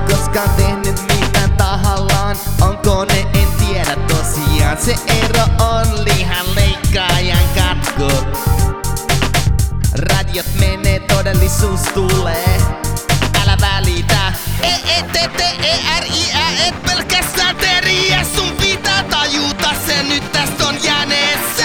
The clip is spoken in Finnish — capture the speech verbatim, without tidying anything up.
koskaan tehnyt mitään tahallaan. Onko ne, en tiedä tosiaan. Se ero on lihan leikkaajan katko. Radiot menee, todellisuus tulee. Älä välitä. E E T T E R I Ä et pelkästään teriä. Sun pitää tajuta se nyt tästä on jääneessä.